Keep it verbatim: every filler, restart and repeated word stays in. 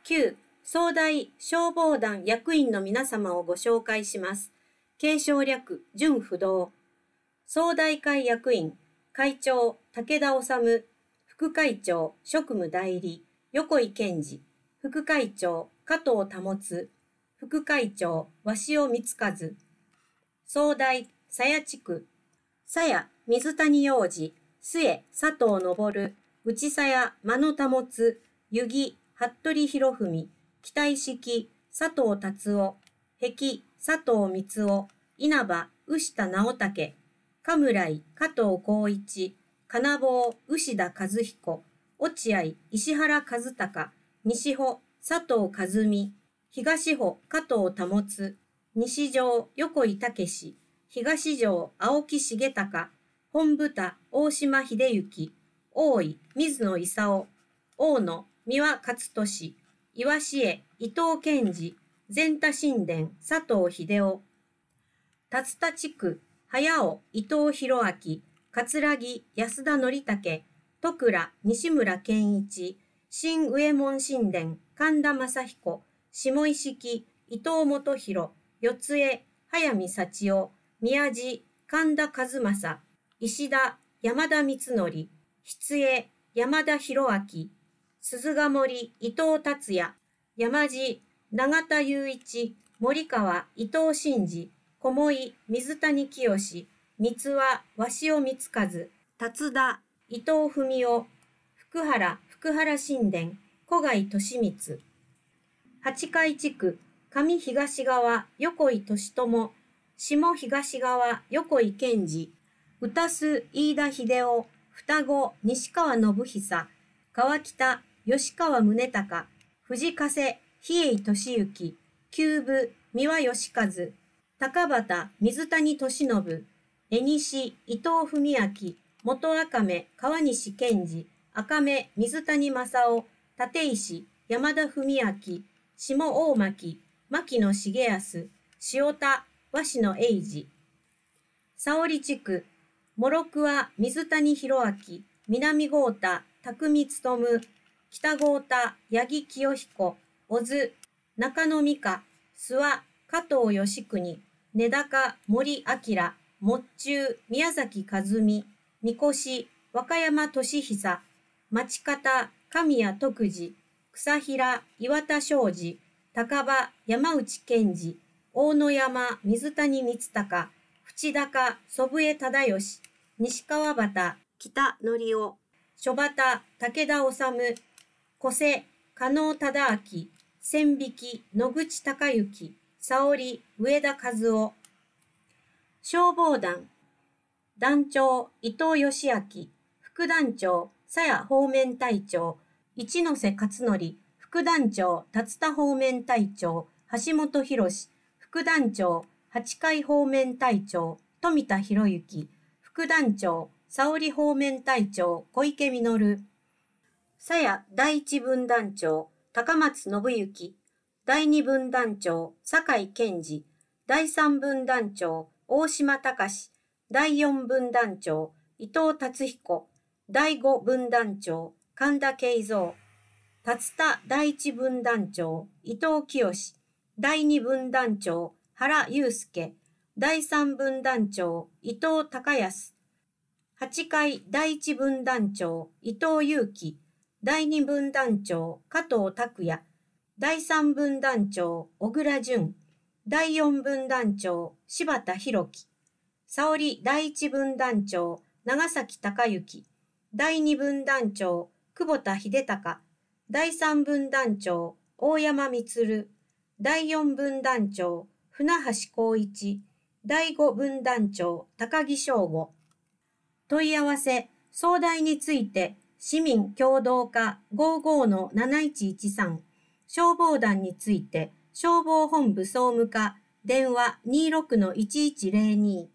きゅう、総大消防団役員の皆様をご紹介します。継承略、準不動。総大会役員、会長、武田治、副会長、職務代理、横井健二、副会長、加藤保、副会長、鷲尾光和。総大、鞘地区、鞘、水谷洋二、末、佐藤昇、内鞘、間野保、湯木、服部博文、期待式、佐藤達夫、壁、佐藤光夫、稲葉、牛田直武、加村井、加藤浩一、金棒、牛田和彦、落合、石原和孝、西穂、佐藤和美、東穂、加藤保、西条、横井武、東条、青木重隆、本部田、大島秀幸、大井、水野勲、大野、三輪勝利、岩市江、伊藤健二、全田神殿、佐藤秀夫、竜田地区、早尾、伊藤博明、桂木、安田則武、戸倉、西村健一、新上門神殿、神田正彦、下石木、伊藤元弘、四江、早見幸夫、宮地、神田和正、石田、山田光則、筆江、山田博明、鈴ヶ森、伊藤達也、山地、永田雄一、森川、伊藤真二、小森、水谷清、三輪、鷲尾光和、達田、伊藤文夫、福原、福原神殿、小貝利光。八海地区、上東側、横井俊友、下東側、横井健二、宇多須、飯田秀夫、双子、西川信久、川北、吉川宗隆、藤加瀬、比叡俊之、旧部、三輪義和、高畑、水谷俊信、江西、伊藤文明、元赤目、川西健二、赤目、水谷正夫、立石、山田文明、下大巻、牧野重康、塩田、鷲野英二。沙織地区、諸桑、水谷博明、南郷田、匠勉、北郷田、八木清彦、小津、中野美香、諏訪、加藤義国、根高、森明、もっちゅう、宮崎和美、三越、和歌山俊久、町方、神谷徳次、草平、岩田昌司、高場、山内健二、大野山、水谷光隆、淵高、祖父江忠義、西川端、北則夫、諸畑、武田治、小瀬、加納忠明、千匹、野口隆之、沙織、上田和夫。消防団、団長、伊藤義明、副団長、鞘方面隊長、一ノ瀬勝則、副団長、竜田方面隊長、橋本博、副団長、八海方面隊長、富田博之、副団長、沙織方面隊長、小池実、鞘第一分団長、高松信之、第二分団長、酒井健二、第三分団長、大島隆、第四分団長、伊藤達彦、第五分団長、神田慶三、竜田第一分団長、伊藤清、第二分団長、原祐介、第三分団長、伊藤孝康、八海第一分団長、伊藤祐樹、第二分団長、加藤拓也、第三分団長、小倉淳、第四分団長、柴田博樹、沙織第一分団長、長崎隆之、第二分団長、久保田秀隆、第三分団長、大山満、第四分団長、船橋光一、第五分団長、高木翔吾。問い合わせ、総代について、市民共同課 ごじゅうごのなないちいちさん、消防団について、消防本部総務課、電話 にじゅうろくのいちいちゼロに。